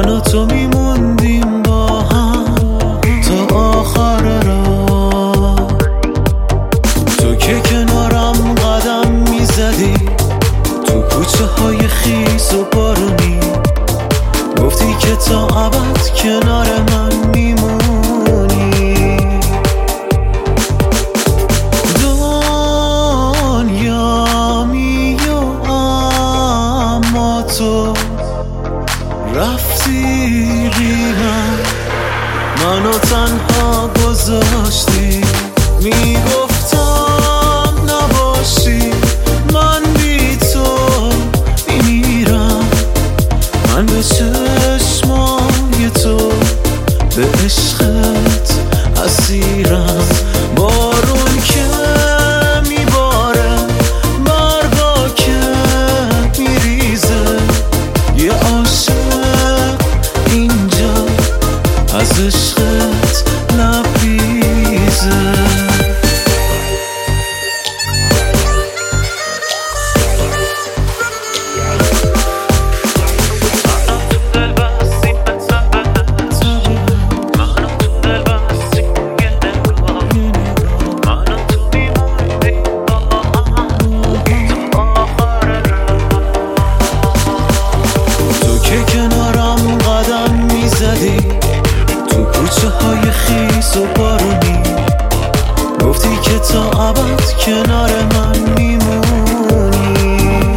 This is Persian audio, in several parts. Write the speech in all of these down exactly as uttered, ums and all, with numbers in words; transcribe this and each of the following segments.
من و تو میموندیم با هم تا آخر راه. تو که کنارم قدم میزدی تو کوچه های خیس و بارونی، گفتی که تا ابد کنار من میمونی. دنیا میو اما تو رفتی بی من، منو تنها گذاشتی. میگفتم نباشی من بی تو میمیرم، من به چشمای تو به عشقت اسیرم. بارون که میباره برگا که میریزه، یه عاشق اینجا از عشقت لبریزه. تو کوچه های خیس و بارونی، گفتی که تا ابد کنار من میمونی.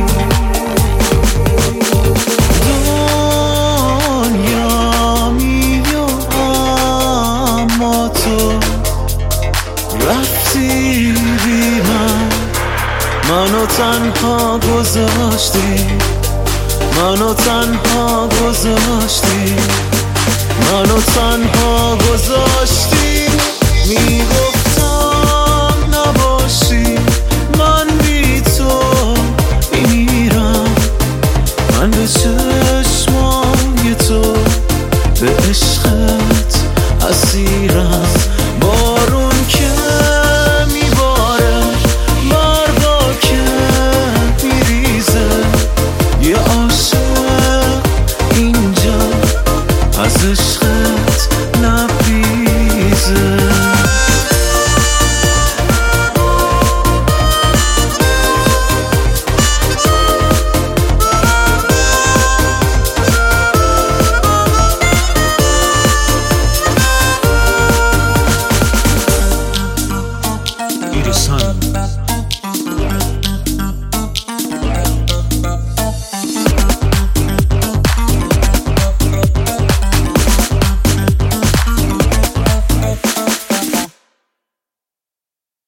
دنیا میو اما تو رفتی بی من، منو تنها گذاشتی، منو تنها گذاشتی، منو تنها گذاشتی. میگفتم نباشی من بی تو میمیرم، من به چشمای تو به عشقت اسیرم. بارون که میباره برگا که میریزه، یه عاشق اینجا از عشق